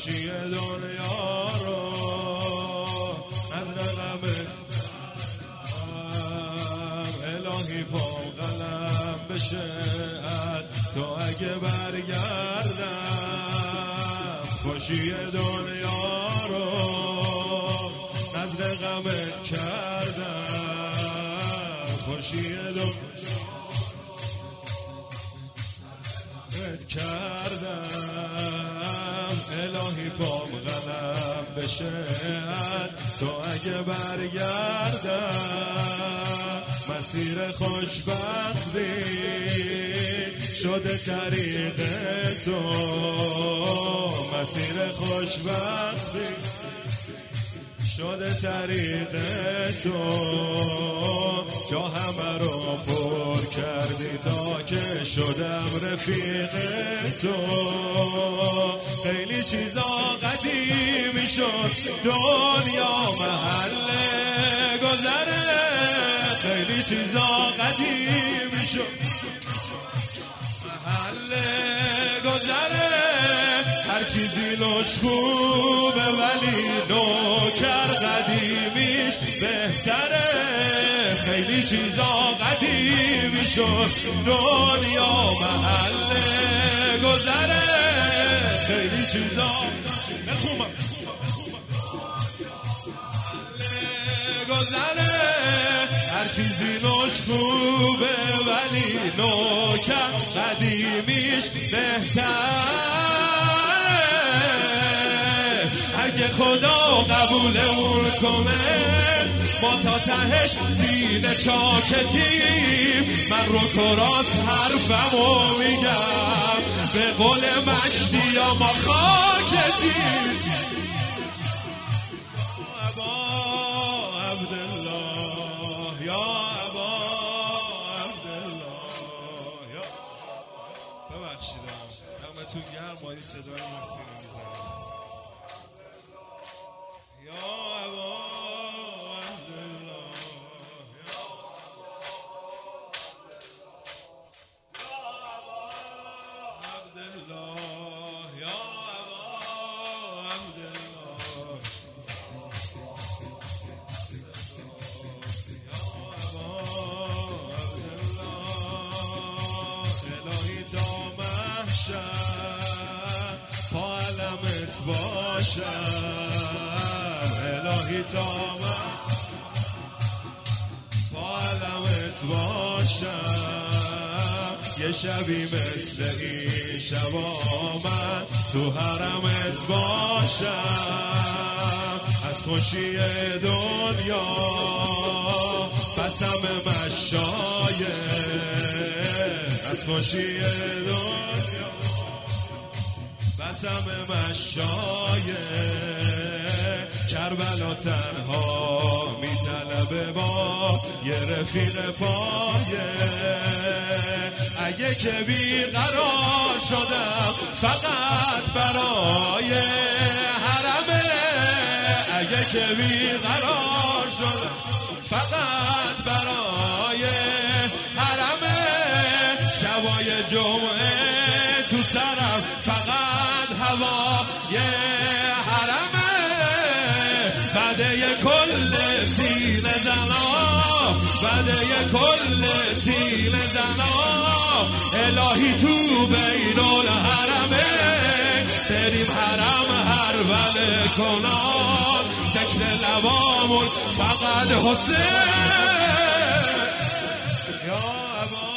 خوشی دنیا رو از رقم الهی پام قلم بشه از تو اگه برگردم خوشی دنیا رو از رقمت کردم خوشی دنیا کردم الهی پام قلم بشه تو اگه برگردم مسیر خوشبختی شده طریق تو مسیر خوشبختی شده طریق تو جا همه رو پر کردی تا که شدم رفیق تو خیلی چیزا قدیمی شد دنیا محل گذره خیلی چیزا قدیمی شد محل گذره هر چیزی نوش خوبه ولی نوکر قدیمیش بهتره خیلی چیزا قدیمی شد دنیا محل گذره خیلی چیزا گذره هر چیزی نوش خوبه ولی نوکر قدیمیش بهتره اگه خدا قبولمون کنه ما تا تهش سینه چاکتیم من رو کراس حرفمو میگم به قول مشتی یا ما خاکتیم ابا عبدالله یا ابا عبدالله یا ببخشیدم همتون گرم ما این صدای محسین رو میزنم یا ابا عبدالله یا ابا عبدالله الهی تا محشر پا علمت باشم الهی تا پا علمت باشم یه شبی مثل این شبا من تو حرمت باشم از خوشی دنیا قسم مشایه از خوشی دنیا قسم مشایه کربلا تنها میطلبه با یه رفیق پایه اگه که بیقرار شدم فقط برای حرمه اگه که بیقرار شدم فقط برای حرمه شبای جمعه تو سرم فقط هوای حرمه بعد کل سینه زنا بعد کل سینه زنا الهی تو بین الحرمه بریم حرم هر بله کنان ذکر لبامون فقط حسین یا ابا